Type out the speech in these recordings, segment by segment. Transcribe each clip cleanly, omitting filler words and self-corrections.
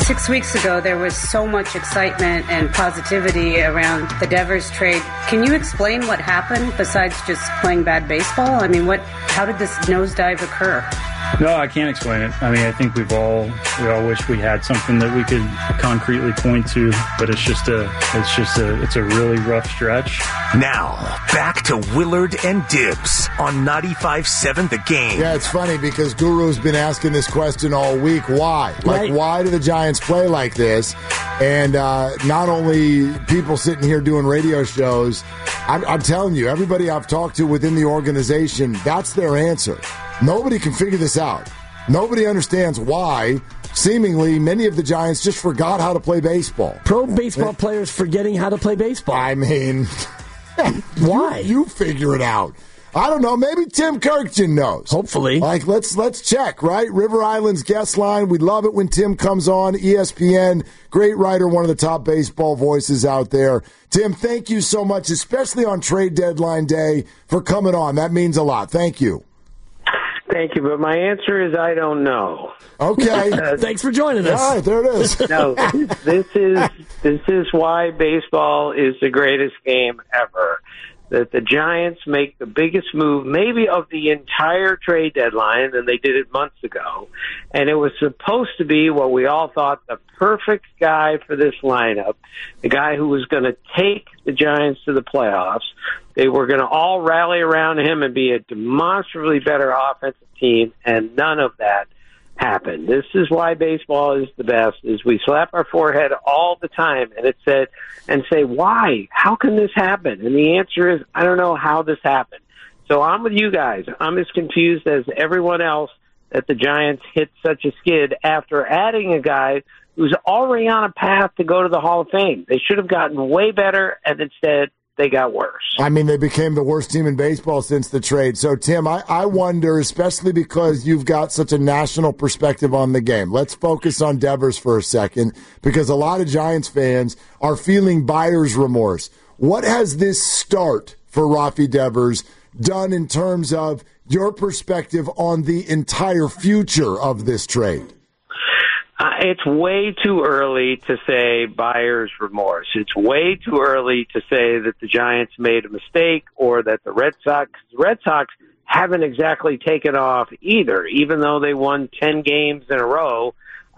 6 weeks ago, there was so much excitement and positivity around the Devers trade. Can you explain what happened besides just playing bad baseball? I mean, how did this nosedive occur? No, I can't explain it. I mean, I think we all wish we had something that we could concretely point to, but it's a really rough stretch. Now, back to Willard and Dibs on 95.7 The Game. Yeah, it's funny because Guru's been asking this question all week. Why? Like, why do the Giants play like this? And not only people sitting here doing radio shows, I'm telling you, everybody I've talked to within the organization, that's their answer. Nobody can figure this out. Nobody understands why, seemingly, many of the Giants just forgot how to play baseball. Pro baseball players forgetting how to play baseball. I mean, why? You figure it out. I don't know. Maybe Tim Kirkjian knows. Hopefully. Like, let's check, right? River Island's guest line. We love it when Tim comes on. ESPN, great writer, one of the top baseball voices out there. Tim, thank you so much, especially on trade deadline day, for coming on. That means a lot. Thank you. Thank you, but my answer is I don't know. Okay. Thanks for joining us. All right, there it is. No, this is why baseball is the greatest game ever. That the Giants make the biggest move maybe of the entire trade deadline, and they did it months ago. And it was supposed to be what we all thought the perfect guy for this lineup, the guy who was going to take the Giants to the playoffs. They were going to all rally around him and be a demonstrably better offensive team, and none of that happened. This is why baseball is the best, is we slap our forehead all the time and say, why? How can this happen? And the answer is, I don't know how this happened. So I'm with you guys. I'm as confused as everyone else that the Giants hit such a skid after adding a guy who's already on a path to go to the Hall of Fame. They should have gotten way better, and instead they got worse. I mean, they became the worst team in baseball since the trade. So, Tim, I wonder, especially because you've got such a national perspective on the game. Let's focus on Devers for a second, because a lot of Giants fans are feeling buyer's remorse. What has this start for Rafi Devers done in terms of your perspective on the entire future of this trade? It's way too early to say buyer's remorse. It's way too early to say that the Giants made a mistake or that the Red Sox haven't exactly taken off either, even though they won 10 games in a row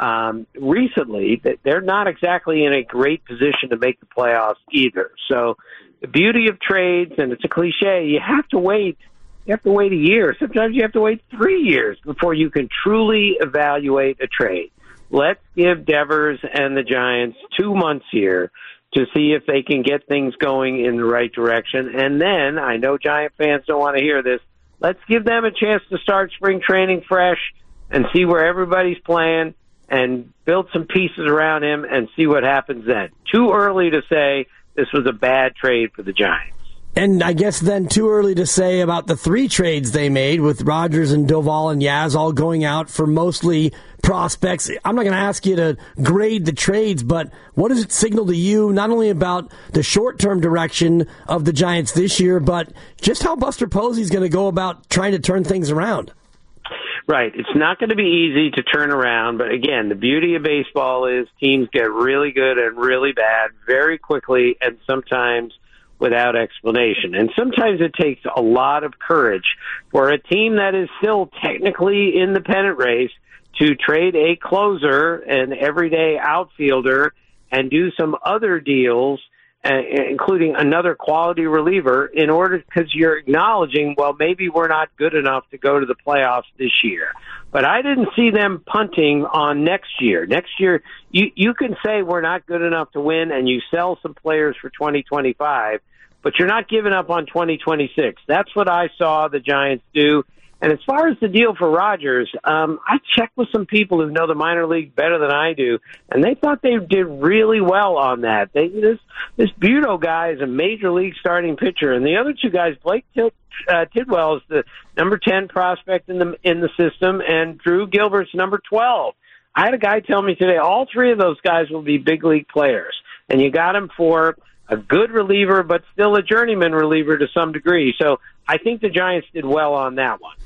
recently. They're not exactly in a great position to make the playoffs either. So the beauty of trades, and it's a cliche, you have to wait. You have to wait a year. Sometimes you have to wait 3 years before you can truly evaluate a trade. Let's give Devers and the Giants 2 months here to see if they can get things going in the right direction. And then, I know Giant fans don't want to hear this, let's give them a chance to start spring training fresh and see where everybody's playing and build some pieces around him and see what happens then. Too early to say this was a bad trade for the Giants. And I guess then too early to say about the 3 trades they made with Rogers and Doval and Yaz all going out for mostly prospects. I'm not going to ask you to grade the trades, but what does it signal to you, not only about the short-term direction of the Giants this year, but just how Buster Posey's going to go about trying to turn things around? Right. It's not going to be easy to turn around, but again, the beauty of baseball is teams get really good and really bad very quickly and sometimes without explanation. And sometimes it takes a lot of courage for a team that is still technically in the pennant race to trade a closer, an everyday outfielder, and do some other deals, including another quality reliever, in order, because you're acknowledging, well, maybe we're not good enough to go to the playoffs this year. But I didn't see them punting on next year. Next year, you can say we're not good enough to win, and you sell some players for 2025, but you're not giving up on 2026. That's what I saw the Giants do. And as far as the deal for Rogers, I checked with some people who know the minor league better than I do, and they thought they did really well on that. This Budo guy is a major league starting pitcher, and the other 2 guys, Blake Tidwell is the number 10 prospect in the system, and Drew Gilbert's number 12. I had a guy tell me today all 3 of those guys will be big league players, and you got him for a good reliever, but still a journeyman reliever to some degree. So I think the Giants did well on that one.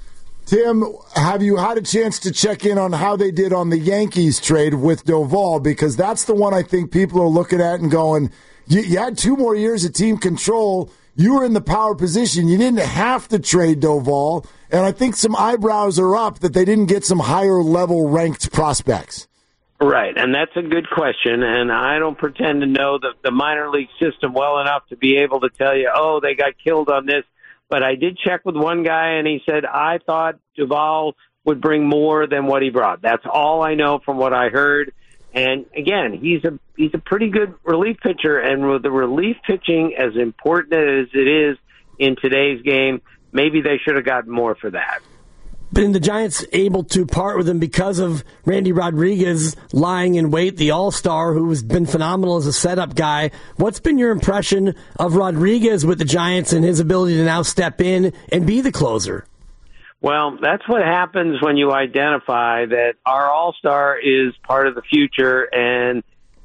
Tim, have you had a chance to check in on how they did on the Yankees trade with Doval? Because that's the one I think people are looking at and going, you had 2 more years of team control. You were in the power position. You didn't have to trade Doval. And I think some eyebrows are up that they didn't get some higher level ranked prospects. Right, and that's a good question, and I don't pretend to know the minor league system well enough to be able to tell you, oh, they got killed on this. But I did check with one guy, and he said, I thought Doval would bring more than what he brought. That's all I know from what I heard. And, again, he's a pretty good relief pitcher, and with the relief pitching as important as it is in today's game, maybe they should have gotten more for that. Been the Giants able to part with him because of Randy Rodriguez lying in wait, the all-star who has been phenomenal as a setup guy. What's been your impression of Rodriguez with the Giants and his ability to now step in and be the closer? Well, that's what happens when you identify that our all-star is part of the future, and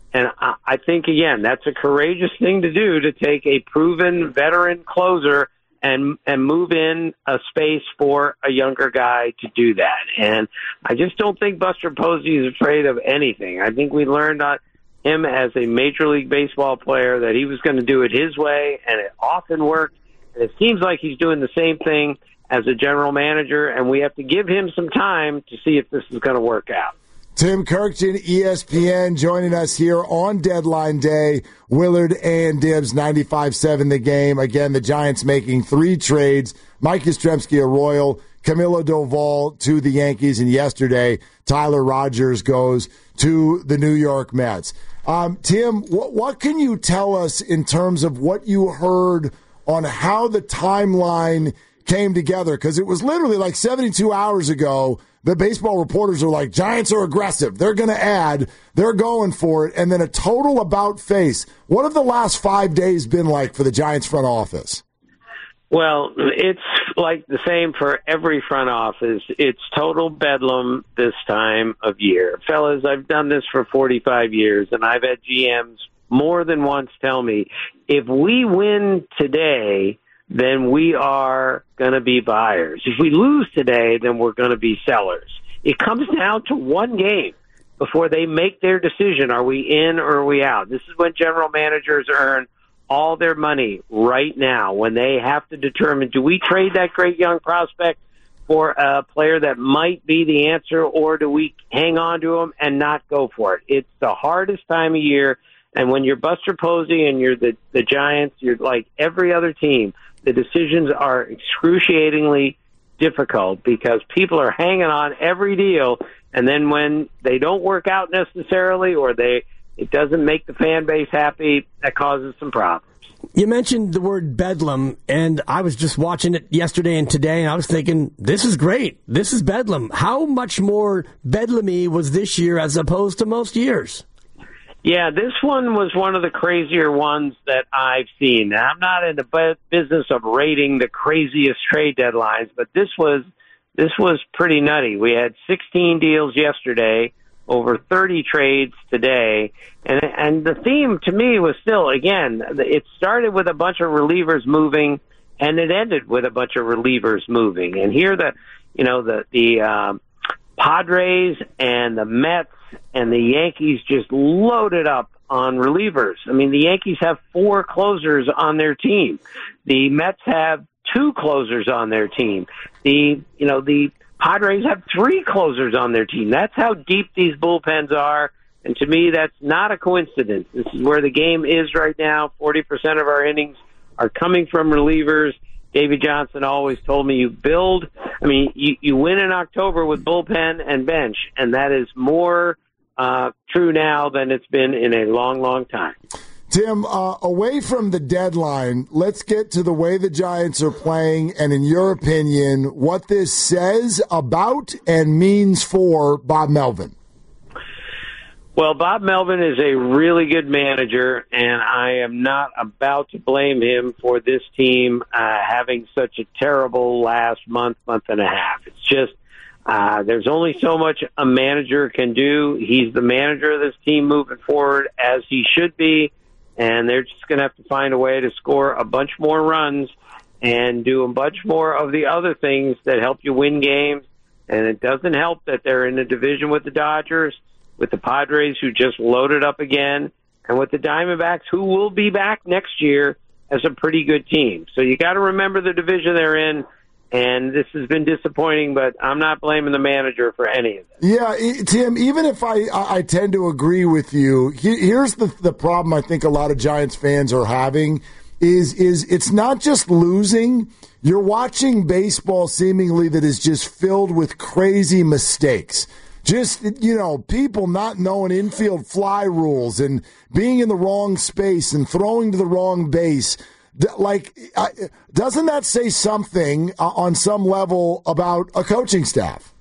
I think, again, that's a courageous thing to do, to take a proven veteran closer and move in a space for a younger guy to do that. And I just don't think Buster Posey is afraid of anything. I think we learned on him as a Major League Baseball player that he was going to do it his way, and it often worked. And it seems like he's doing the same thing as a general manager, and we have to give him some time to see if this is going to work out. Tim Kurkjian, ESPN, joining us here on Deadline Day. Willard and Dibbs, 95.7 The Game. Again, the Giants making 3 trades. Mike Yastrzemski, a Royal. Camilo Doval to the Yankees. And yesterday, Tyler Rogers goes to the New York Mets. Tim, what can you tell us in terms of what you heard on how the timeline came together? Because it was literally like 72 hours ago. The baseball reporters are like, Giants are aggressive. They're going to add. They're going for it. And then a total about face. What have the last 5 days been like for the Giants front office? Well, it's like the same for every front office. It's total bedlam this time of year. Fellas, I've done this for 45 years, and I've had GMs more than once tell me, if we win today, then we are going to be buyers. If we lose today, then we're going to be sellers. It comes down to one game before they make their decision. Are we in or are we out? This is when general managers earn all their money right now, when they have to determine, do we trade that great young prospect for a player that might be the answer, or do we hang on to him and not go for it? It's the hardest time of year. And when you're Buster Posey and you're the Giants, you're like every other team. The decisions are excruciatingly difficult because people are hanging on every deal, and then when they don't work out necessarily, or it doesn't make the fan base happy, that causes some problems. You mentioned the word bedlam, and I was just watching it yesterday and today, and I was thinking, this is great. This is bedlam. How much more bedlamy was this year as opposed to most years? Yeah, this one was one of the crazier ones that I've seen. Now, I'm not in the business of rating the craziest trade deadlines, but this was pretty nutty. We had 16 deals yesterday, over 30 trades today, and the theme to me was still, again, it started with a bunch of relievers moving, and it ended with a bunch of relievers moving. And here the Padres and the Mets and the Yankees just loaded up on relievers. I mean, the Yankees have 4 closers on their team. The Mets have 2 closers on their team. The Padres have 3 closers on their team. That's how deep these bullpens are. And to me, that's not a coincidence. This is where the game is right now. 40% of our innings are coming from relievers. David Johnson always told me you win in October with bullpen and bench, and that is more true now than it's been in a long, long time. Tim, away from the deadline, let's get to the way the Giants are playing, and in your opinion, what this says about and means for Bob Melvin. Well, Bob Melvin is a really good manager, and I am not about to blame him for this team having such a terrible last month and a half. It's just there's only so much a manager can do. He's the manager of this team moving forward, as he should be, and they're just going to have to find a way to score a bunch more runs and do a bunch more of the other things that help you win games. And it doesn't help that they're in a division with the Dodgers, with the Padres, who just loaded up again, and with the Diamondbacks, who will be back next year as a pretty good team. So you got to remember the division they're in. And this has been disappointing, but I'm not blaming the manager for any of this. Yeah, Tim, even if I tend to agree with you, here's the problem I think a lot of Giants fans are having is it's not just losing. You're watching baseball seemingly that is just filled with crazy mistakes. Just, people not knowing infield fly rules and being in the wrong space and throwing to the wrong base. Doesn't that say something on some level about a coaching staff?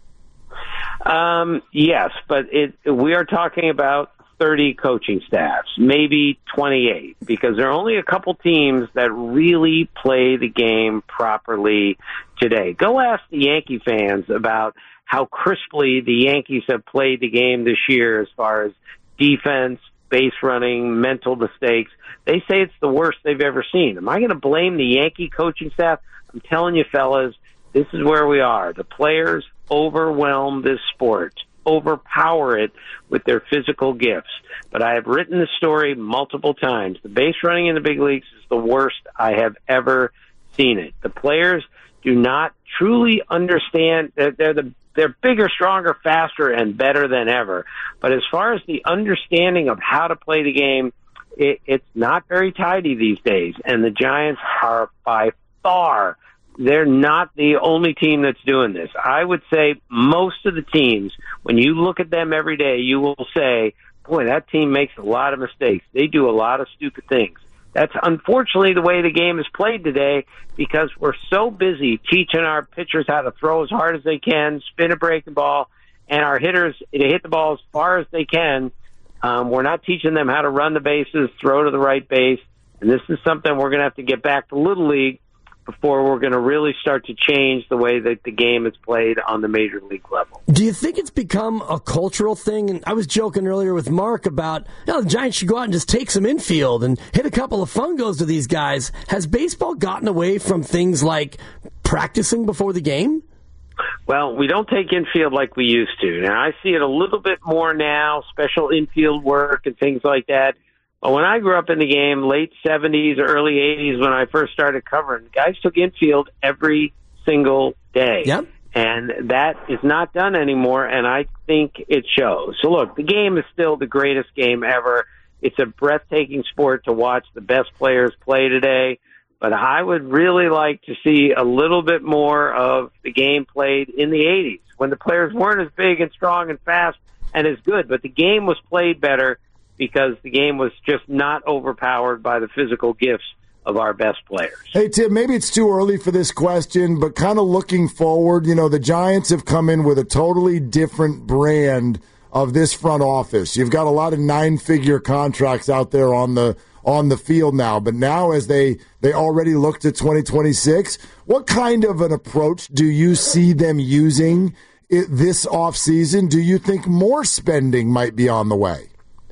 Yes, but we are talking about 30 coaching staffs, maybe 28, because there are only a couple teams that really play the game properly today. Go ask the Yankee fans about how crisply the Yankees have played the game this year as far as defense, base running, mental mistakes. They say it's the worst they've ever seen. Am I going to blame the Yankee coaching staff? I'm telling you, fellas, this is where we are. The players overwhelm this sport, overpower it with their physical gifts. But I have written the story multiple times. The base running in the big leagues is the worst I have ever seen it. The players do not truly understand that they're bigger, stronger, faster, and better than ever. But as far as the understanding of how to play the game, it's not very tidy these days. And the Giants are by far, they're not the only team that's doing this. I would say most of the teams, when you look at them every day, you will say, boy, that team makes a lot of mistakes. They do a lot of stupid things. That's unfortunately the way the game is played today because we're so busy teaching our pitchers how to throw as hard as they can, spin a breaking ball, and our hitters to hit the ball as far as they can. We're not teaching them how to run the bases, throw to the right base, and this is something we're going to have to get back to Little League before we're going to really start to change the way that the game is played on the major league level. Do you think it's become a cultural thing? And I was joking earlier with Mark about, the Giants should go out and just take some infield and hit a couple of fungos to these guys. Has baseball gotten away from things like practicing before the game? Well, we don't take infield like we used to. Now, I see it a little bit more now, special infield work and things like that. But when I grew up in the game, late 70s, early 80s, when I first started covering, guys took infield every single day. Yep. And that is not done anymore, and I think it shows. So, look, the game is still the greatest game ever. It's a breathtaking sport to watch the best players play today. But I would really like to see a little bit more of the game played in the 80s when the players weren't as big and strong and fast and as good. But the game was played better because the game was just not overpowered by the physical gifts of our best players. Hey, Tim, maybe it's too early for this question, but kind of looking forward, the Giants have come in with a totally different brand of this front office. You've got a lot of 9-figure contracts out there on the field now, but now as they already look to 2026, what kind of an approach do you see them using this offseason? Do you think more spending might be on the way?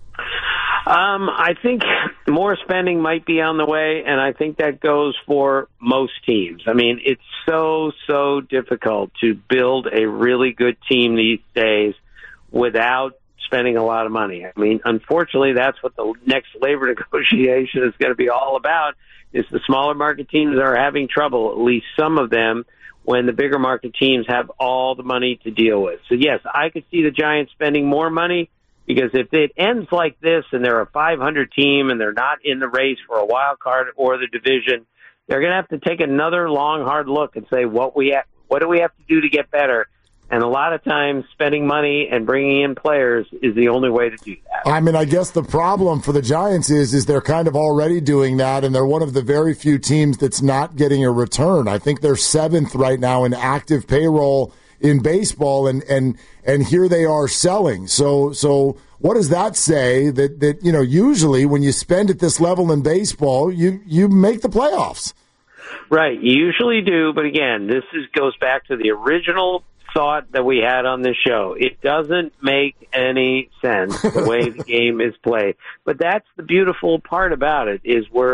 I think more spending might be on the way, and I think that goes for most teams. I mean, it's so difficult to build a really good team these days without spending a lot of money. I mean, unfortunately, that's what the next labor negotiation is going to be all about, is the smaller market teams are having trouble, at least some of them, when the bigger market teams have all the money to deal with. So, yes, I could see the Giants spending more money, because if it ends like this and they're a 500 team and they're not in the race for a wild card or the division, they're going to have to take another long, hard look and say, what do we have to do to get better? And a lot of times spending money and bringing in players is the only way to do that. I mean, I guess the problem for the Giants is they're kind of already doing that, and they're one of the very few teams that's not getting a return. I think they're 7th right now in active payroll in baseball, and here they are selling. So what does that say? That usually when you spend at this level in baseball, you make the playoffs. Right, you usually do, but again, this goes back to the original thought that we had on this show. It doesn't make any sense the way the game is played. But that's the beautiful part about it, is we're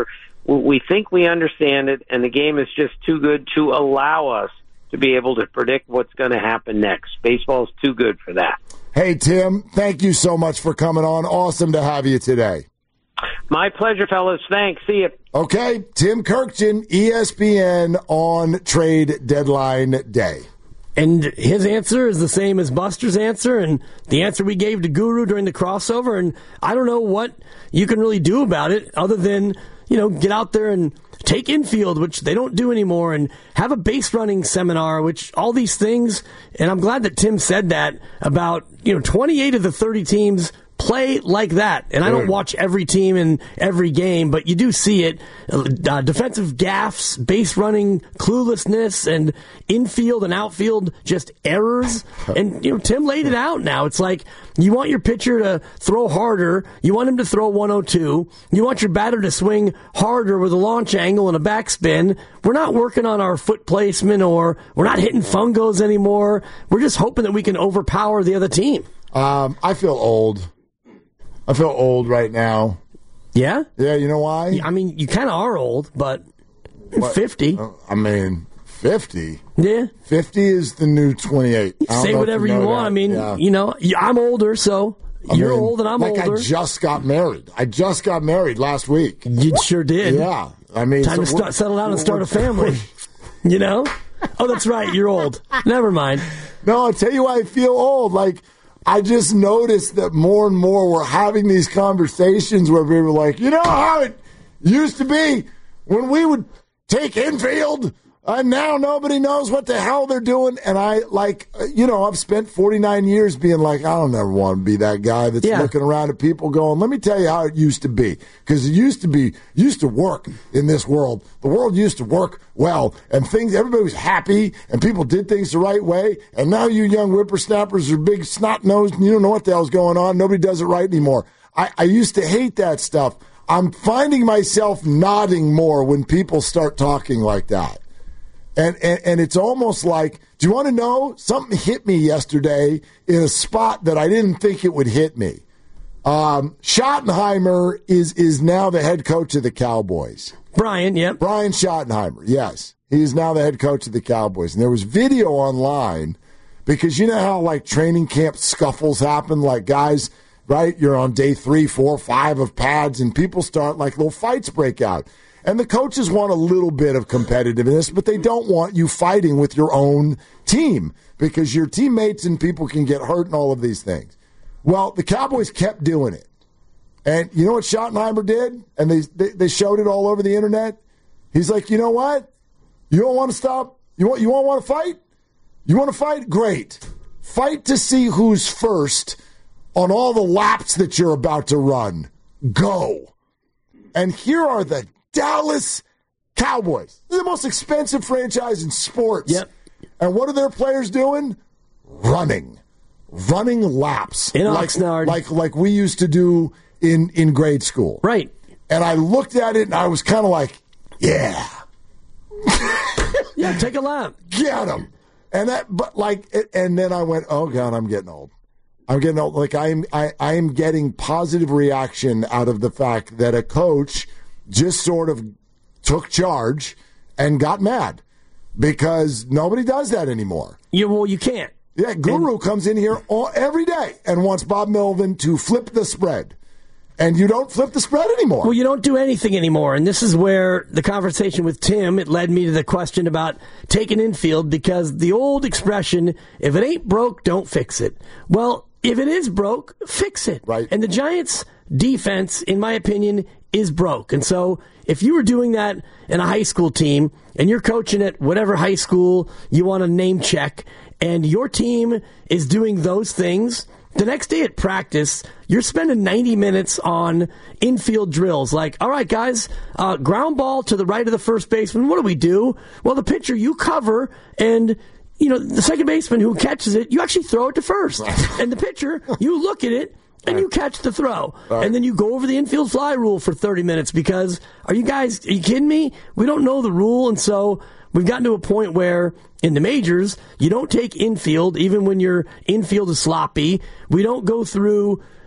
We think we understand it, and the game is just too good to allow us to be able to predict what's going to happen next. Baseball's too good for that. Hey, Tim, thank you so much for coming on. Awesome to have you today. My pleasure, fellas. Thanks. See you. Okay, Tim Kirkjian, ESPN on trade deadline day. And his answer is the same as Buster's answer and the answer we gave to Guru during the crossover. And I don't know what you can really do about it other than, get out there and take infield, which they don't do anymore, and have a base running seminar, which all these things. And I'm glad that Tim said that about, 28 of the 30 teams play like that. And I don't watch every team in every game, but you do see it. Defensive gaffes, base running cluelessness, and infield and outfield just errors. And, Tim laid it out now. It's like you want your pitcher to throw harder. You want him to throw 102. You want your batter to swing harder with a launch angle and a backspin. We're not working on our foot placement, or we're not hitting fungos anymore. We're just hoping that we can overpower the other team. I feel old. I feel old right now. Yeah? Yeah, you know why? I mean, you kind of are old, but 50. 50? Yeah. 50 is the new 28. Say whatever you want. That. I mean, yeah. I'm older, so you're old and I'm older. I just got married. Last week. You sure did. Yeah. I mean, time to settle down and start a family. Oh, that's right. You're old. Never mind. No, I'll tell you why I feel old. Like, I just noticed that more and more we're having these conversations where people are like, how it used to be when we would take infield, and now nobody knows what the hell they're doing. And I've spent 49 years being like, I don't ever want to be that guy that's looking around at people going, let me tell you how it used to be. Because it used to work in this world. The world used to work well, and everybody was happy, and people did things the right way. And now you young whippersnappers are big snot-nosed, and you don't know what the hell's going on. Nobody does it right anymore. I used to hate that stuff. I'm finding myself nodding more when people start talking like that. And it's almost like, do you want to know? Something hit me yesterday in a spot that I didn't think it would hit me. Schottenheimer is now the head coach of the Cowboys. Brian, yep. Brian Schottenheimer, yes. He is now the head coach of the Cowboys. And there was video online, because you know how training camp scuffles happen, guys, right? You're on day 3, 4, 5 of pads, and people start little fights break out. And the coaches want a little bit of competitiveness, but they don't want you fighting with your own team, because your teammates and people can get hurt and all of these things. Well, the Cowboys kept doing it. And you know what Schottenheimer did? And they showed it all over the internet. He's like, you know what? You don't want to stop? You want to fight? You want to fight? Great. Fight to see who's first on all the laps that you're about to run. Go. And here are the Dallas Cowboys. They're the most expensive franchise in sports. Yep. And what are their players doing? Running laps. In Oxnard. Like we used to do in grade school. Right. And I looked at it and I was kind of like, yeah. Yeah, take a lap. Get him. And then I went, oh God, I'm getting old. I am getting positive reaction out of the fact that a coach just sort of took charge and got mad, because nobody does that anymore. You can't. Yeah, Guru comes in here every day and wants Bob Melvin to flip the spread. And you don't flip the spread anymore. Well, you don't do anything anymore. And this is where the conversation with Tim, it led me to the question about taking infield, because the old expression, if it ain't broke, don't fix it. Well, if it is broke, fix it. Right. And the Giants' defense, in my opinion, is broke. And so if you were doing that in a high school team and you're coaching at whatever high school you want to name check, and your team is doing those things, the next day at practice, you're spending 90 minutes on infield drills. Like, all right, guys, ground ball to the right of the first baseman. What do we do? Well, the pitcher you cover, and the second baseman who catches it, you actually throw it to first. And the pitcher, you look at it, and you catch the throw. And then you go over the infield fly rule for 30 minutes, because are you kidding me? We don't know the rule, and so we've gotten to a point where in the majors, you don't take infield, even when your infield is sloppy. We don't go through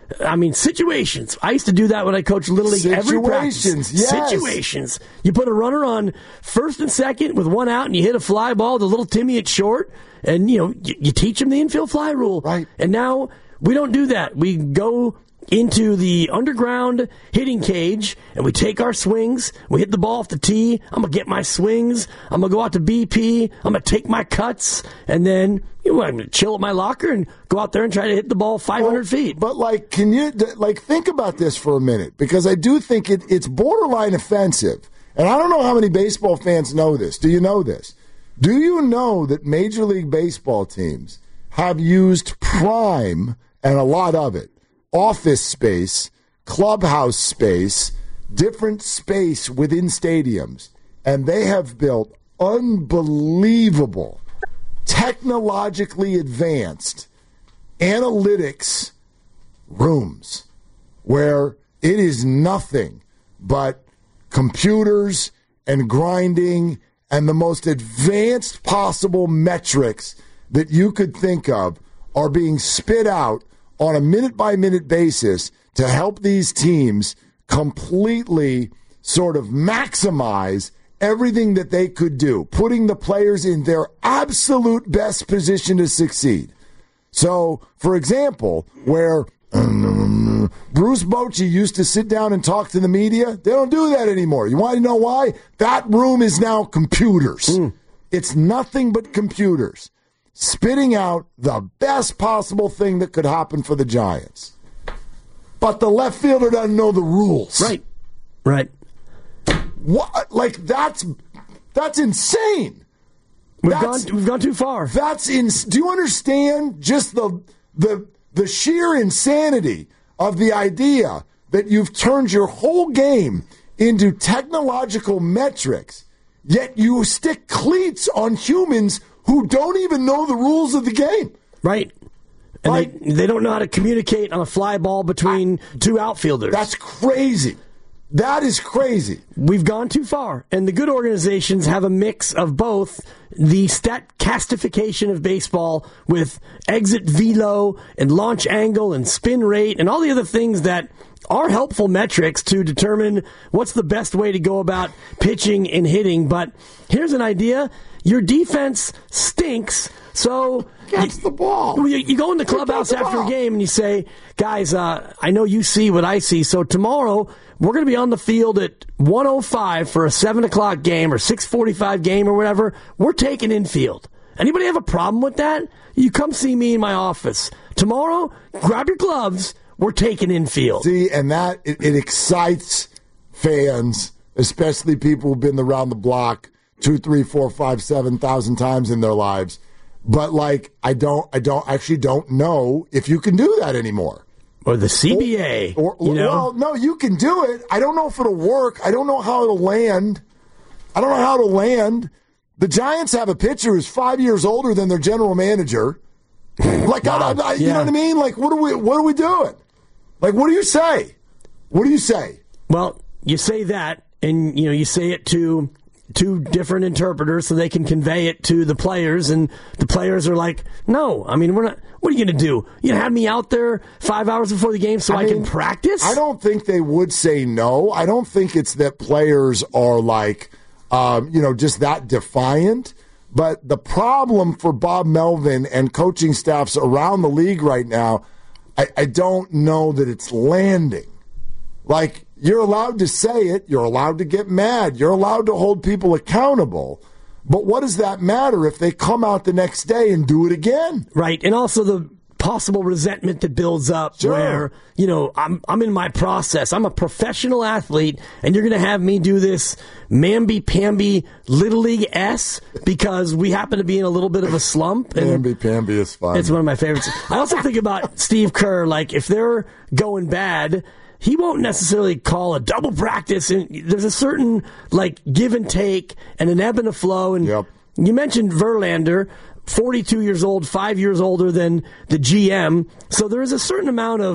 I mean, situations. I used to do that when I coached Little League every practice. Yes. Situations. You put a runner on first and second with one out, and you hit a fly ball to little Timmy at short, and, you teach him the infield fly rule. Right. And now we don't do that. We go into the underground hitting cage, and we take our swings. We hit the ball off the tee. I'm going to get my swings. I'm going to go out to BP. I'm going to take my cuts, and then I'm going to chill at my locker and go out there and try to hit the ball 500 feet. But, can you, think about this for a minute? Because I do think it's borderline offensive. And I don't know how many baseball fans know this. Do you know this? Do you know that Major League Baseball teams have used prime, and a lot of it, office space, clubhouse space, different space within stadiums, and they have built unbelievable, technologically advanced analytics rooms where it is nothing but computers and grinding and the most advanced possible metrics that you could think of are being spit out on a minute-by-minute basis to help these teams completely sort of maximize everything that they could do, putting the players in their absolute best position to succeed. So, for example, where Bruce Bochy used to sit down and talk to the media, they don't do that anymore. You want to know why? That room is now computers. It's nothing but computers, spitting out the best possible thing that could happen for the Giants. But the left fielder doesn't know the rules. Right. What? That's insane. We've gone too far. Do you understand just the sheer insanity of the idea that you've turned your whole game into technological metrics, yet you stick cleats on humans who don't even know the rules of the game. Right. And they don't know how to communicate on a fly ball between two outfielders. That's crazy. That is crazy. We've gone too far. And the good organizations have a mix of both the statcastification of baseball with exit velo and launch angle and spin rate and all the other things that are helpful metrics to determine what's the best way to go about pitching and hitting. But here's an idea. Your defense stinks, so catch the ball. You go in the clubhouse after a game and you say, guys, I know you see what I see, so tomorrow we're going to be on the field at 1:05 for a 7 o'clock game or 6:45 game or whatever. We're taking infield. Anybody have a problem with that? You come see me in my office. Tomorrow, grab your gloves. We're taking infield. See, and that, it excites fans, especially people who've been around the block 2, 3, 4, 5, 7,000 times in their lives. But I actually don't know if you can do that anymore. Or the CBA. Well, no, you can do it. I don't know if it'll work. I don't know how it'll land. The Giants have a pitcher who's 5 years older than their general manager. You know what I mean? What are we doing? What do you say? Well, you say that, and you say it to two different interpreters so they can convey it to the players, and the players are like, no, I mean, we're not. What are you going to do? You have me out there 5 hours before the game so I can practice? I don't think they would say no. I don't think it's that players are just that defiant. But the problem for Bob Melvin and coaching staffs around the league right now, I don't know that it's landing. You're allowed to say it. You're allowed to get mad. You're allowed to hold people accountable. But what does that matter if they come out the next day and do it again? Right. And also the possible resentment that builds up where, I'm in my process. I'm a professional athlete, and you're going to have me do this mamby-pamby Little League S because we happen to be in a little bit of a slump. Mamby-pamby is fun. It's one of my favorites. I also think about Steve Kerr, if they're going bad, he won't necessarily call a double practice. And there's a certain give and take and an ebb and a flow. And you mentioned Verlander, 42 years old, 5 years older than the GM. So there is a certain amount of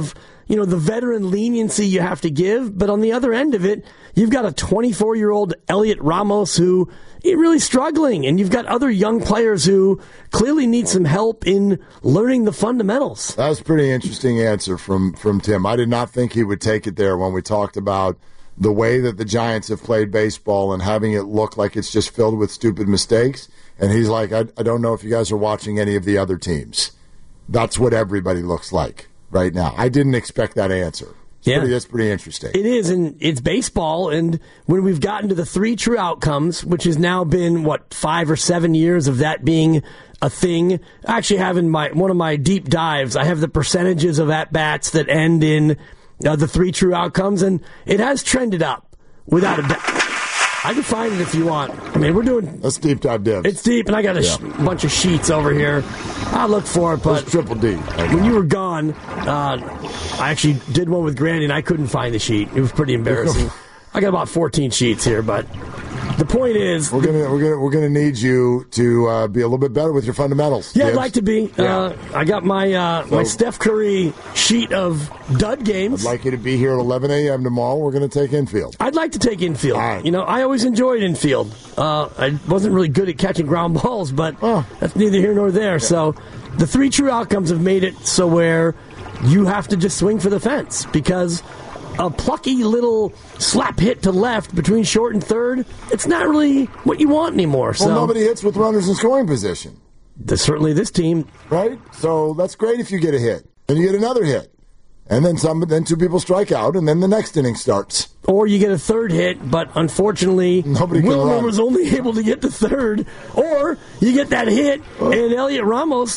the veteran leniency you have to give, but on the other end of it, you've got a 24-year-old Elliot Ramos who is really struggling, and you've got other young players who clearly need some help in learning the fundamentals. That was a pretty interesting answer from Tim. I did not think he would take it there when we talked about the way that the Giants have played baseball and having it look like it's just filled with stupid mistakes. And he's like, I don't know if you guys are watching any of the other teams. That's what everybody looks like right now. I didn't expect that answer. That's pretty interesting. It is, and it's baseball. And when we've gotten to the 3 true outcomes, which has now been, 5 or 7 years of that being a thing. I actually have in one of my deep dives, I have the percentages of at-bats that end in the 3 true outcomes, and it has trended up without a doubt. I can find it if you want. I mean, we're doing... That's deep dive dibs. It's deep, and I got a bunch of sheets over here. I'll look for it, but... That's triple D. When you were gone, I actually did one with Grandy, and I couldn't find the sheet. It was pretty embarrassing. I got about 14 sheets here, but the point is... We're gonna need you to be a little bit better with your fundamentals. Yeah, I'd like to be. I got my my Steph Curry sheet of dud games. I'd like you to be here at 11 a.m. tomorrow. We're going to take infield. I'd like to take infield. All right. I always enjoyed infield. I wasn't really good at catching ground balls, but that's neither here nor there. Yeah. So the 3 true outcomes have made it so where you have to just swing for the fence because a plucky little slap hit to left between short and third, it's not really what you want anymore. Well, nobody hits with runners in scoring position. Certainly this team. Right? So that's great if you get a hit. Then you get another hit. And then 2 people strike out, and then the next inning starts. Or you get a third hit, but unfortunately, Wilmer was only able to get to third. Or you get that hit, and Elliot Ramos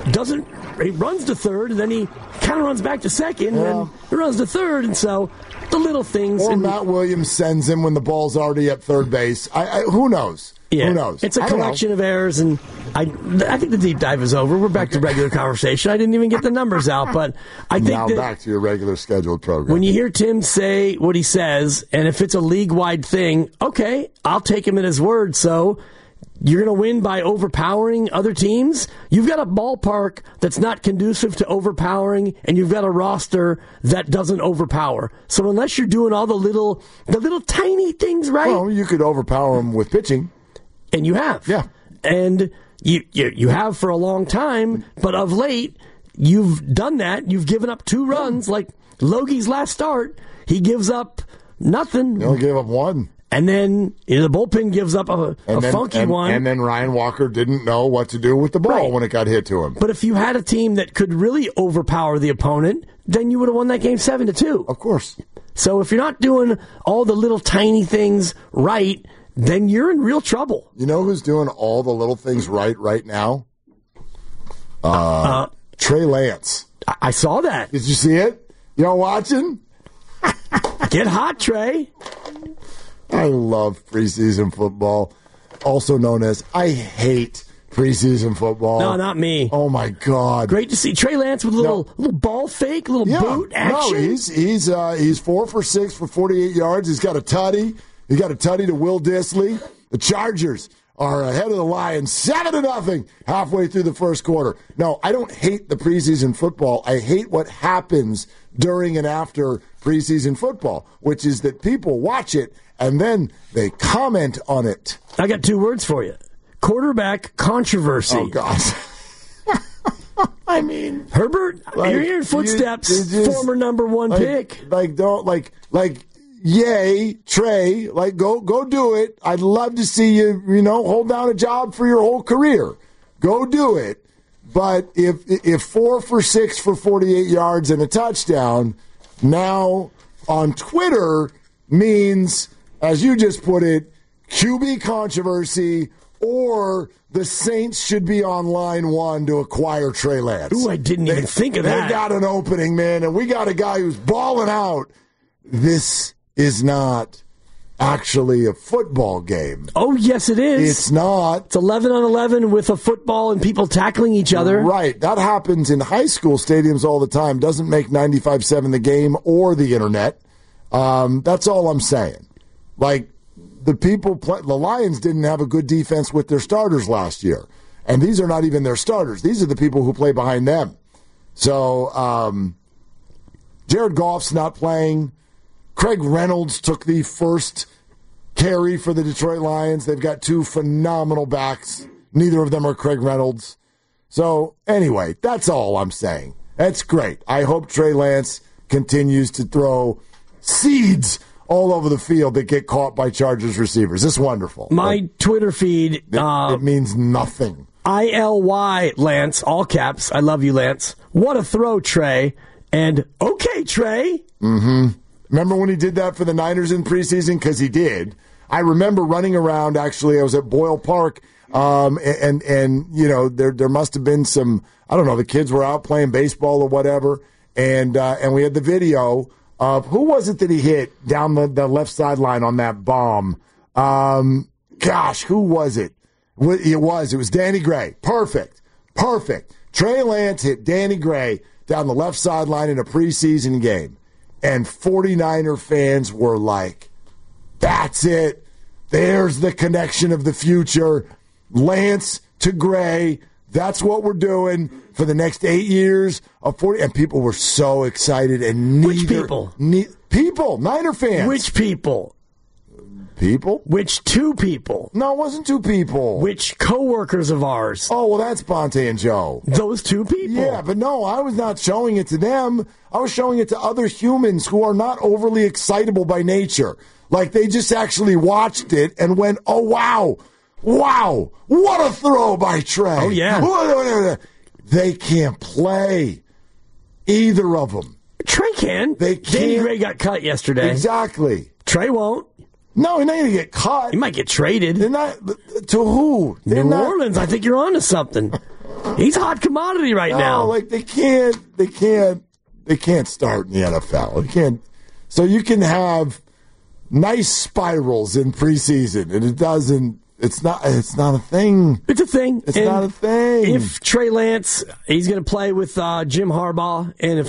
he runs to third, and then he kind of runs back to second, and then he runs to third, and so the little things. Or Matt Williams sends him when the ball's already at third base. Who knows? Yeah. Who knows? It's a collection of errors, and I think the deep dive is over. We're back to regular conversation. I didn't even get the numbers out, but I think now back to your regular scheduled program. When you hear Tim say what he says, and if it's a league-wide thing, okay, I'll take him at his word. So you're going to win by overpowering other teams? You've got a ballpark that's not conducive to overpowering, and you've got a roster that doesn't overpower. So unless you're doing all the little tiny things right. Well, you could overpower them with pitching. And you have. Yeah. And you have for a long time, but of late, you've done that. You've given up 2 runs. Like Logie's last start, he gives up nothing. He only gave up 1. And then the bullpen gives up a funky one. And then Ryan Walker didn't know what to do with the ball when it got hit to him. But if you had a team that could really overpower the opponent, then you would have won that game 7-2. Of course. So if you're not doing all the little tiny things right, then you're in real trouble. You know who's doing all the little things right now? Trey Lance. I saw that. Did you see it? Y'all watching? Get hot, Trey. I love preseason football, also known as I hate preseason football. No, not me. Oh, my God. Great to see Trey Lance with a little ball fake, little boot action. No, he's 4 for 6 for 48 yards. He's got a tutty. He got a tutty to Will Dissly. The Chargers are ahead of the Lions 7-0 halfway through the first quarter. No, I don't hate the preseason football. I hate what happens during and after preseason football, which is that people watch it and then they comment on it. I got 2 words for you. Quarterback controversy. Oh, God. I mean, Herbert, you're hearing footsteps, former number 1 pick. Yay, Trey, go do it. I'd love to see you, hold down a job for your whole career. Go do it. But if 4 for 6 for 48 yards and a touchdown now on Twitter means, as you just put it, QB controversy, or the Saints should be on line 1 to acquire Trey Lance. Ooh, I didn't even think of that. They got an opening, man, and we got a guy who's balling out. This is not actually a football game. Oh, yes, it is. It's not. It's 11-on-11 with a football and people tackling each other. Right. That happens in high school stadiums all the time. Doesn't make 95.7 the game or the internet. That's all I'm saying. Like, the Lions didn't have a good defense with their starters last year. And these are not even their starters. These are the people who play behind them. So, Jared Goff's not playing. Craig Reynolds took the first carry for the Detroit Lions. They've got two phenomenal backs. Neither of them are Craig Reynolds. So, anyway, that's all I'm saying. That's great. I hope Trey Lance continues to throw seeds all over the field that get caught by Chargers receivers. It's wonderful. My Twitter feed... It means nothing. ILY Lance, all caps. I love you, Lance. What a throw, Trey. And, okay, Trey. Mm-hmm. Remember when he did that for the Niners in preseason? Because he did. I remember running around, actually. I was at Boyle Park, and you know, there must have been some, I don't know, the kids were out playing baseball or whatever, and we had the video of, who was it that he hit down the left sideline on that bomb? Gosh, who was it? It was Danny Gray. Perfect. Trey Lance hit Danny Gray down the left sideline in a preseason game. And 49er fans were like, that's it. There's the connection of the future. Lance to Gray. That's what we're doing for the next 8 years of 40. And people were so excited. And which people? People, Niner fans. Which people? People? Which two people? No, it wasn't two people. Which co-workers of ours? Oh, well, that's Bonte and Joe. Those two people? Yeah, but no, I was not showing it to them. I was showing it to other humans who are not overly excitable by nature. Like, they just actually watched it and went, oh, wow, what a throw by Trey. Oh, yeah. They can't play. Either of them. Trey can. They can't. Danny Gray got cut yesterday. Exactly. Trey won't. No, he's not going to get cut. He might get traded. They're not. To who? New Orleans. I think you're onto something. He's a hot commodity right now. Like they can't start in the NFL. They can't. So you can have nice spirals in preseason, and it doesn't. It's not a thing. It's a thing. It's not a thing. If Trey Lance, he's going to play with Jim Harbaugh, and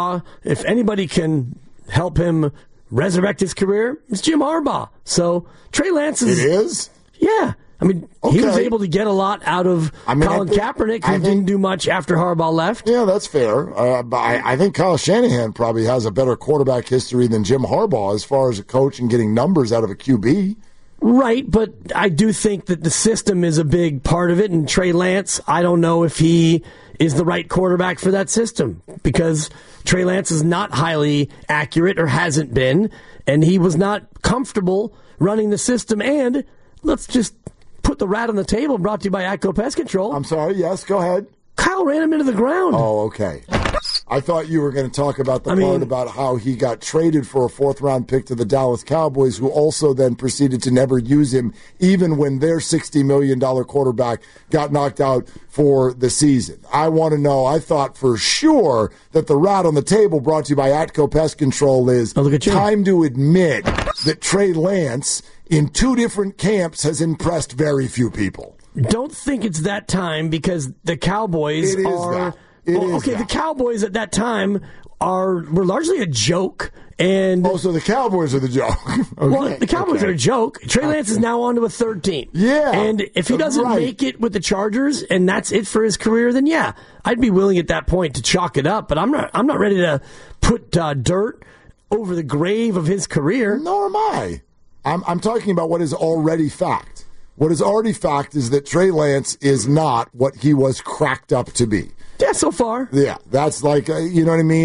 if anybody can help him resurrect his career, it's Jim Harbaugh. So Trey Lance is... It is? Yeah. I mean, He was able to get a lot out of Colin Kaepernick, who didn't do much after Harbaugh left. Yeah, that's fair. But I think Kyle Shanahan probably has a better quarterback history than Jim Harbaugh as far as a coach and getting numbers out of a QB. Right, but I do think that the system is a big part of it, and Trey Lance, I don't know if he is the right quarterback for that system, because Trey Lance is not highly accurate or hasn't been, and he was not comfortable running the system. And let's just put the rat on the table, brought to you by Atco Pest Control. I'm sorry, yes, go ahead. Kyle ran him into the ground. Oh, okay. I thought you were going to talk about the part about how he got traded for a fourth-round pick to the Dallas Cowboys, who also then proceeded to never use him, even when their $60 million quarterback got knocked out for the season. I want to know, I thought for sure that the rat on the table, brought to you by Atco Pest Control, is time to admit that Trey Lance, in two different camps, has impressed very few people. Don't think it's that time, because the Cowboys are... The Cowboys at that time were largely a joke. And so the Cowboys are the joke. Okay. Well, the Cowboys are a joke. Trey Lance is now on to a third team. Yeah. And if he doesn't make it with the Chargers and that's it for his career, then yeah, I'd be willing at that point to chalk it up. But I'm not ready to put dirt over the grave of his career. Nor am I. I'm talking about what is already fact. What is already fact is that Trey Lance is not what he was cracked up to be. Yeah, so far. Yeah, that's like, you know what I mean?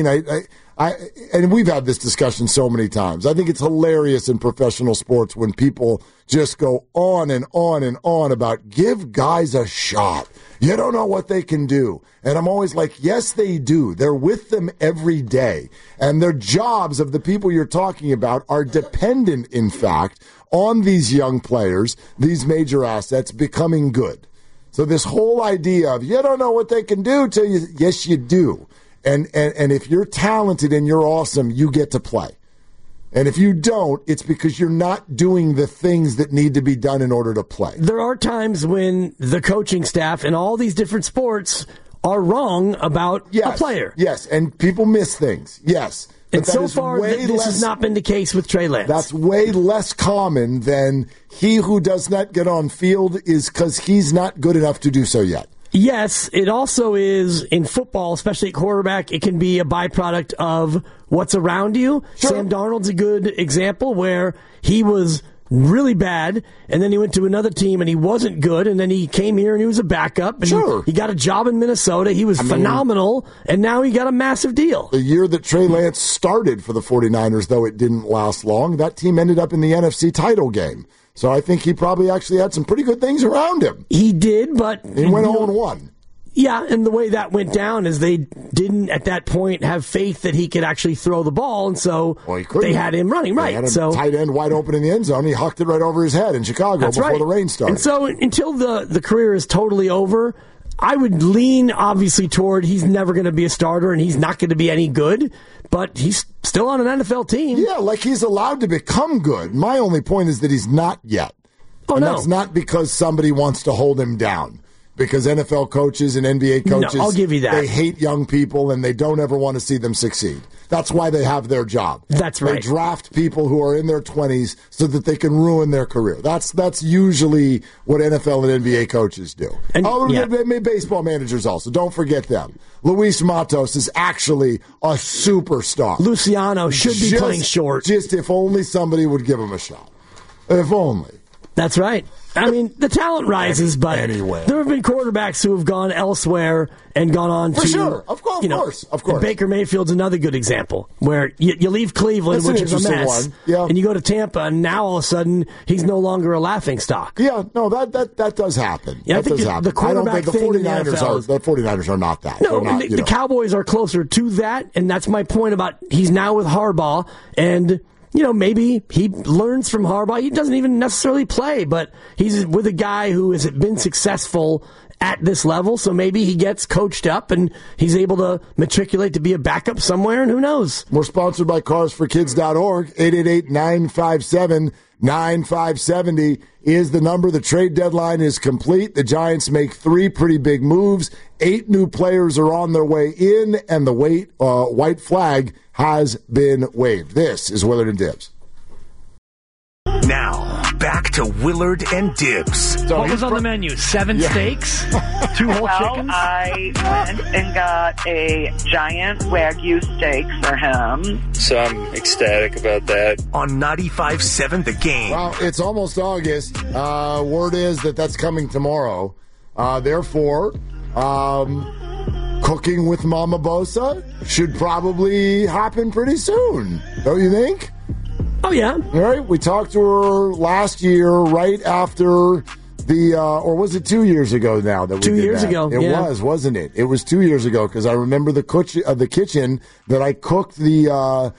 And we've had this discussion so many times. I think it's hilarious in professional sports when people just go on and on and on about give guys a shot. You don't know what they can do. And I'm always like, yes, they do. They're with them every day. And their jobs of the people you're talking about are dependent, in fact, on these young players, these major assets becoming good. So this whole idea of you don't know what they can do till you, yes, you do. And if you're talented and you're awesome, you get to play. And if you don't, it's because you're not doing the things that need to be done in order to play. There are times when the coaching staff in all these different sports are wrong about a player. Yes, and people miss things. Yes. And so far, this has not been the case with Trey Lance. That's way less common than he who does not get on field is because he's not good enough to do so yet. Yes, it also is in football, especially at quarterback. It can be a byproduct of what's around you. Sure. Sam Darnold's a good example where he was really bad, and then he went to another team and he wasn't good, and then he came here and he was a backup. And Sure. he got a job in Minnesota. He was phenomenal, and now he got a massive deal. The year that Trey Lance started for the 49ers, though it didn't last long, that team ended up in the NFC title game. So I think he probably actually had some pretty good things around him. He did, but He went 0-1. Yeah, and the way that went down is they didn't at that point have faith that he could actually throw the ball, and so they had him running They had a tight end wide open in the end zone. He hucked it right over his head in Chicago before the rain started. And so until the career is totally over, I would lean obviously toward he's never going to be a starter and he's not going to be any good, but he's still on an NFL team. Yeah, like he's allowed to become good. My only point is that he's not yet. Oh, and no. that's not because somebody wants to hold him down. Because NFL coaches and NBA coaches, No, I'll give you that. They hate young people and they don't ever want to see them succeed. That's why they have their job. That's right. They draft people who are in their 20s so that they can ruin their career. That's usually what NFL and NBA coaches do. And, baseball managers also. Don't forget them. Luis Matos is actually a superstar. Luciano should be playing short. Just if only somebody would give him a shot. If only. That's right. I mean, the talent rises, but anyway. There have been quarterbacks who have gone elsewhere and gone on For to... sure. Of course. Baker Mayfield's another good example, where you leave Cleveland, That's which an is a mess, interesting one. Yeah. and you go to Tampa, and now all of a sudden, he's no longer a laughingstock. Yeah, no, that does happen. Yeah, I that think does happen. the quarterback I don't think thing in the 49ers are not that. No, They're not, the Cowboys are closer to that, and that's my point about he's now with Harbaugh, and... maybe he learns from Harbaugh. He doesn't even necessarily play, but he's with a guy who has been successful at this level, so maybe he gets coached up and he's able to matriculate to be a backup somewhere, and who knows? We're sponsored by carsforkids.org. 888-957-9570 is the number. The trade deadline is complete. The Giants make 3 pretty big moves. 8 new players are on their way in, and the white flag has been waved. This is Willard and Dibs. Now, back to Willard and Dibs. What was on the menu? 7 steaks? 2 whole chickens? I went and got a giant Wagyu steak for him. So I'm ecstatic about that. On 95.7 The Game. Well, it's almost August. Word is that that's coming tomorrow. Therefore, cooking with Mama Bosa should probably happen pretty soon. Don't you think? Oh, yeah. All right. We talked to her last year right after the, or was it 2 years ago now that we 2 did years that? ago. It was, wasn't it? It was 2 years ago because I remember the kitchen that I cooked the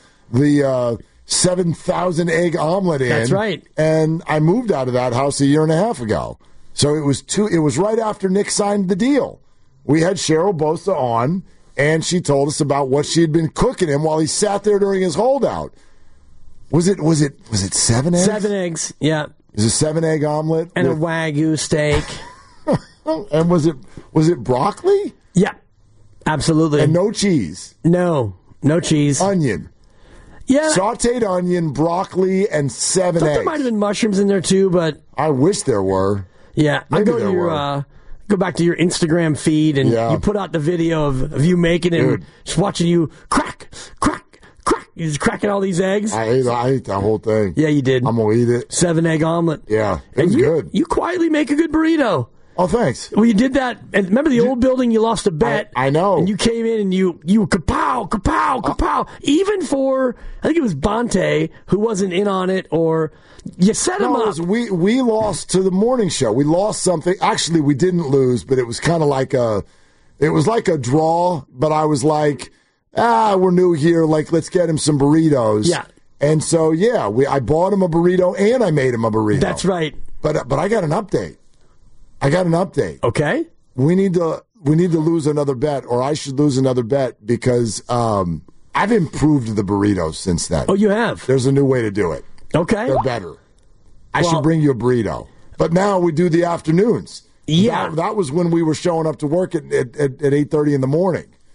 7,000 egg omelet in. That's right. And I moved out of that house a year and a half ago. So it was right after Nick signed the deal. We had Cheryl Bosa on, and she told us about what she had been cooking him while he sat there during his holdout. Was it 7 eggs? 7 eggs, yeah. It was a 7-egg omelet and a Wagyu steak. And was it broccoli? Yeah, absolutely. And no cheese. No cheese. Onion. Yeah. Sauteed onion, broccoli, and 7 eggs. There might have been mushrooms in there too, but I wish there were. Yeah, Maybe there were. Go back to your Instagram feed, and you put out the video of you making it, and just watching you crack. You're just cracking all these eggs. I ate the whole thing. Yeah, you did. I'm going to eat it. 7-egg omelet. Yeah, it was good. You quietly make a good burrito. Oh, thanks. Well, you did that. And remember the old building? You lost a bet. I know. And you came in and you kapow. Even for, I think it was Bonte who wasn't in on it, or you set him up. We lost to the morning show. We lost something. Actually, we didn't lose, but it was kind of like a draw. But I was like, we're new here. Like, let's get him some burritos. Yeah. And so, I bought him a burrito and I made him a burrito. That's right. But I got an update. Okay. We need to lose another bet, or I should lose another bet because I've improved the burritos since then. Oh, you have? There's a new way to do it. Okay. They're better. I should bring you a burrito. But now we do the afternoons. Yeah. That was when we were showing up to work at 8:30 in the morning.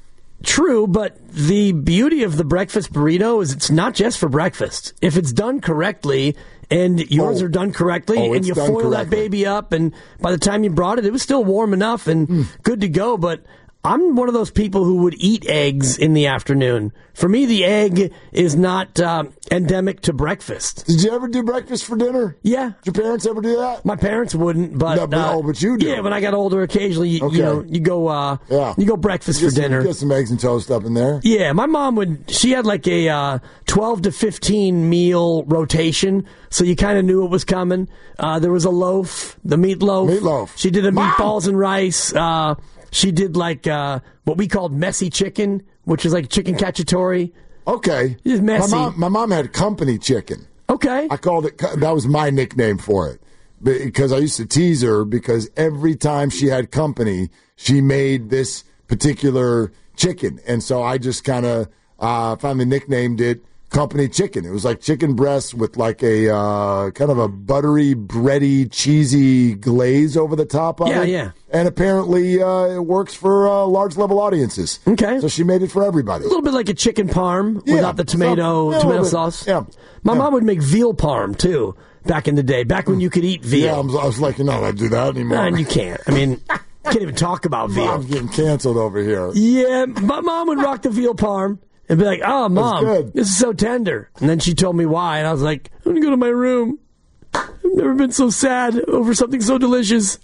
True, but the beauty of the breakfast burrito is it's not just for breakfast. If it's done correctly, and yours are done correctly, and you foil that baby up, and by the time you brought it, it was still warm enough and good to go, but I'm one of those people who would eat eggs in the afternoon. For me, the egg is not endemic to breakfast. Did you ever do breakfast for dinner? Yeah. Did your parents ever do that? My parents wouldn't, but but you do. Yeah, when I got older, occasionally you go breakfast for dinner. You get some eggs and toast up in there. Yeah, my mom would. She had like a 12 to 15 meal rotation, so you kind of knew it was coming. There was a loaf, the meatloaf. Meatloaf. She did a meatballs and rice. She did like what we called messy chicken, which is like chicken cacciatore. Okay. It's messy. My mom had company chicken. Okay. I called it, that was my nickname for it. Because I used to tease her because every time she had company, she made this particular chicken. And so I just kind of finally nicknamed it company chicken. It was like chicken breasts with like a kind of a buttery, bready, cheesy glaze over the top of it. Yeah. And apparently it works for large level audiences. Okay. So she made it for everybody. A little bit like a chicken parm without the tomato sauce. Yeah. My mom would make veal parm too back in the day, back when you could eat veal. Yeah, I was like, I do that anymore. And you can't. I mean, can't even talk about veal. Mom's getting canceled over here. Yeah, my mom would rock the veal parm. And be like, oh, Mom, this is so tender. And then she told me why, and I was like, I'm going to go to my room. I've never been so sad over something so delicious.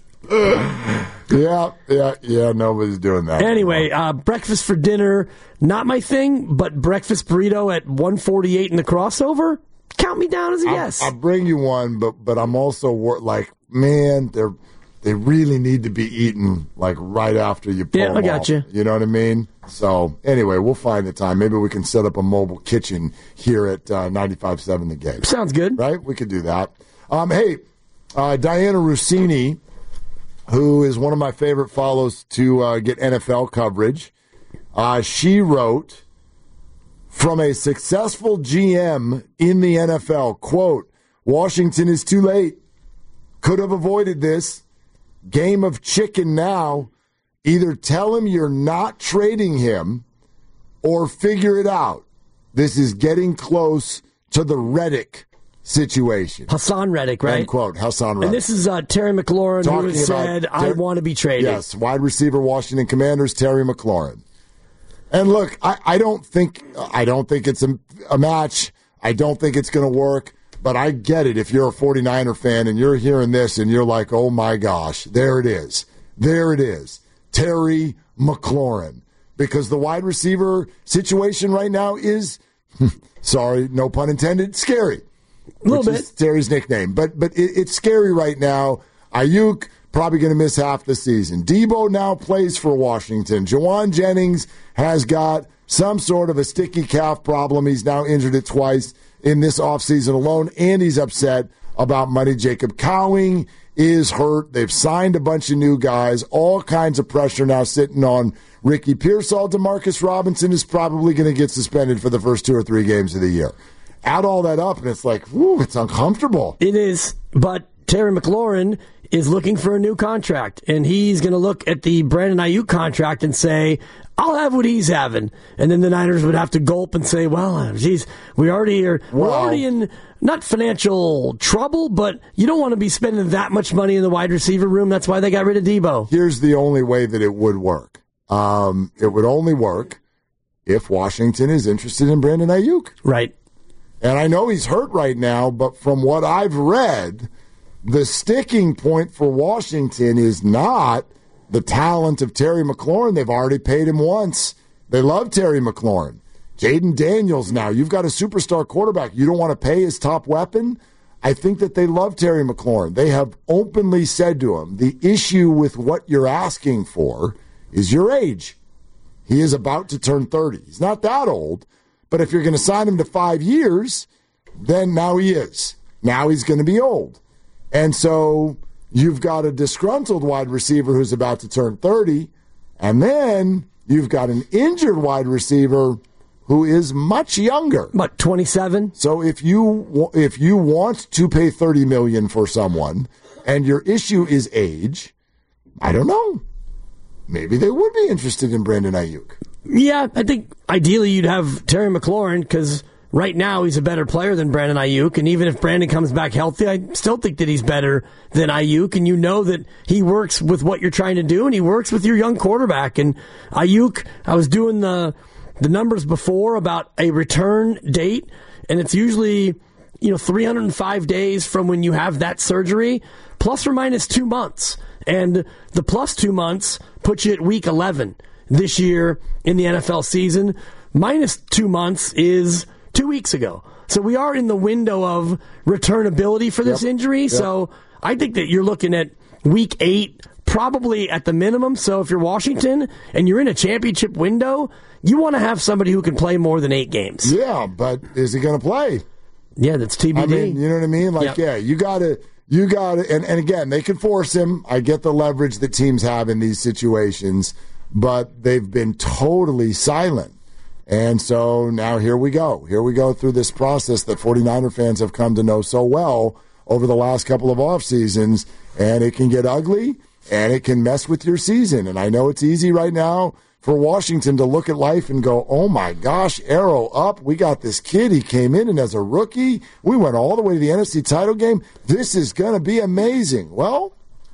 Yeah, nobody's doing that. Anyway, breakfast for dinner, not my thing, but breakfast burrito at 148 in the crossover, count me down as a yes. I'll bring you one, but I'm also like, man, they really need to be eaten like right after you pull them I got off. you. You know what I mean? So anyway, we'll find the time. Maybe we can set up a mobile kitchen here at 95.7 The Game. Sounds good. Right? We could do that. Hey, Diana Rossini, who is one of my favorite follows to get NFL coverage, she wrote, from a successful GM in the NFL, quote, Washington is too late. Could have avoided this. Game of chicken now. Either tell him you're not trading him or figure it out. This is getting close to the Reddick situation. Hassan Reddick, right? End quote. Hassan Reddick. And this is Terry McLaurin who has said, I want to be traded. Yes, wide receiver, Washington Commanders, Terry McLaurin. And look, I don't think it's a match. I don't think it's going to work. But I get it if you're a 49er fan and you're hearing this and you're like, oh, my gosh, there it is. There it is. Terry McLaurin. Because the wide receiver situation right now is, sorry, no pun intended, scary. A little bit. Is Terry's nickname. But it's scary right now. Ayuk probably going to miss half the season. Debo now plays for Washington. Jawan Jennings has got some sort of a sticky calf problem. He's now injured it twice in this offseason alone, and he's upset about money. Jacob Cowing is hurt. They've signed a bunch of new guys. All kinds of pressure now sitting on Ricky Pearsall. Demarcus Robinson is probably going to get suspended for the first 2 or 3 games of the year. Add all that up, and it's like, whoo, it's uncomfortable. It is, but Terry McLaurin is looking for a new contract, and he's going to look at the Brandon Ayuk contract and say, I'll have what he's having. And then the Niners would have to gulp and say, well, geez, we're already in not financial trouble, but you don't want to be spending that much money in the wide receiver room. That's why they got rid of Debo. Here's the only way that it would work. It would only work if Washington is interested in Brandon Ayuk. Right. And I know he's hurt right now, but from what I've read, the sticking point for Washington is not the talent of Terry McLaurin. They've already paid him once. They love Terry McLaurin. Jaden Daniels now. You've got a superstar quarterback. You don't want to pay his top weapon? I think that they love Terry McLaurin. They have openly said to him, the issue with what you're asking for is your age. He is about to turn 30. He's not that old, but if you're going to sign him to 5 years, then now he is. Now he's going to be old. And so you've got a disgruntled wide receiver who's about to turn 30, and then you've got an injured wide receiver who is much younger. What, 27? So if you want to pay $30 million for someone and your issue is age, I don't know. Maybe they would be interested in Brandon Ayuk. Yeah, I think ideally you'd have Terry McLaurin because right now he's a better player than Brandon Ayuk, and even if Brandon comes back healthy, I still think that he's better than Ayuk, and you know that he works with what you're trying to do, and he works with your young quarterback. And Ayuk, I was doing the numbers before about a return date, and it's usually 305 days from when you have that surgery, plus or minus 2 months. And the plus 2 months puts you at week 11 this year in the NFL season. Minus 2 months is 2 weeks ago. So we are in the window of returnability for this injury. Yep. So I think that you're looking at week 8 probably at the minimum. So if you're Washington and you're in a championship window, you want to have somebody who can play more than 8 games. Yeah, but is he going to play? Yeah, that's TBD. I mean, you know what I mean? Like, yeah, you got to, and again, they can force him. I get the leverage that teams have in these situations, but they've been totally silent. And so now here we go. Here we go through this process that 49er fans have come to know so well over the last couple of off seasons, and it can get ugly, and it can mess with your season. And I know it's easy right now for Washington to look at life and go, oh my gosh, arrow up. We got this kid. He came in, and as a rookie, we went all the way to the NFC title game. This is going to be amazing. Well,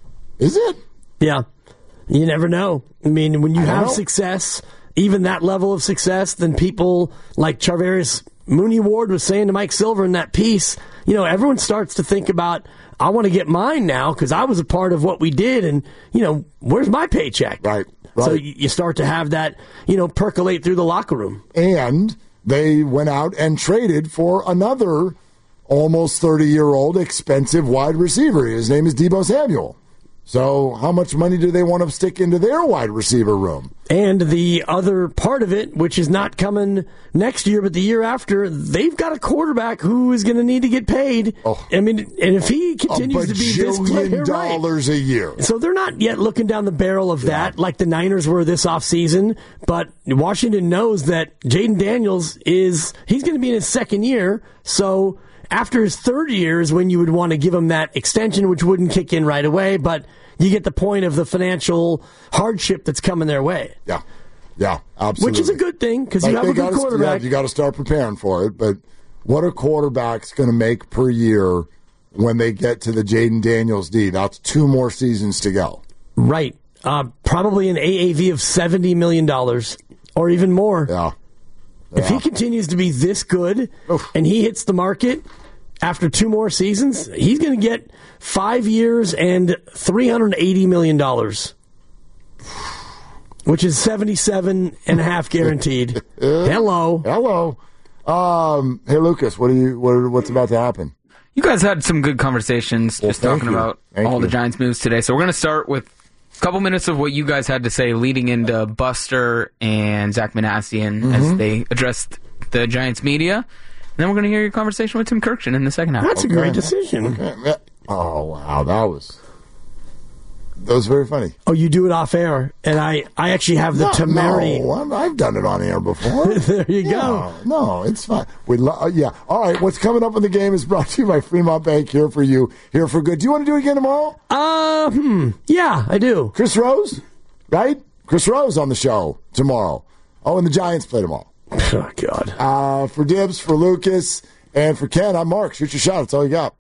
is it? Yeah. You never know. I mean, when you have success, even that level of success, then people like Charvarius Mooney Ward was saying to Mike Silver in that piece, everyone starts to think about, I want to get mine now because I was a part of what we did, and, where's my paycheck? Right. So you start to have that, percolate through the locker room. And they went out and traded for another almost 30-year-old expensive wide receiver. His name is Deebo Samuel. So how much money do they want to stick into their wide receiver room? And the other part of it, which is not coming next year, but the year after, they've got a quarterback who is going to need to get paid. Oh, I mean, and if he continues to be this player, $1 a year. So they're not yet looking down the barrel of that like the Niners were this offseason, but Washington knows that Jaden Daniels he's going to be in his second year, so after his third year is when you would want to give him that extension, which wouldn't kick in right away, but you get the point of the financial hardship that's coming their way. Yeah, absolutely. Which is a good thing because you have a good quarterback. You got to start preparing for it, but what are quarterbacks going to make per year when they get to the Jaden Daniels D? That's 2 more seasons to go. Right. Probably an AAV of $70 million or even more. Yeah. If he continues to be this good and he hits the market after 2 more seasons, he's going to get 5 years and $380 million, which is 77.5 guaranteed. Hello. Hey, Lucas, what's about to happen? You guys had some good conversations just talking about all the Giants moves today. So we're going to start with a couple minutes of what you guys had to say leading into Buster and Zach Manassian as they addressed the Giants media. And then we're going to hear your conversation with Tim Kirkshin in the second half. That's a great decision. Okay. Oh, wow. That was very funny. Oh, you do it off air, and I actually have the temerity. No, I've done it on air before. There you go. No, it's fine. All right, what's coming up in the game is brought to you by Fremont Bank, here for you, here for good. Do you want to do it again tomorrow? Yeah, I do. Chris Rose, right? Chris Rose on the show tomorrow. Oh, and the Giants play tomorrow. Oh, God. For Dibs, for Lucas, and for Ken, I'm Mark. Shoot your shot. That's all you got.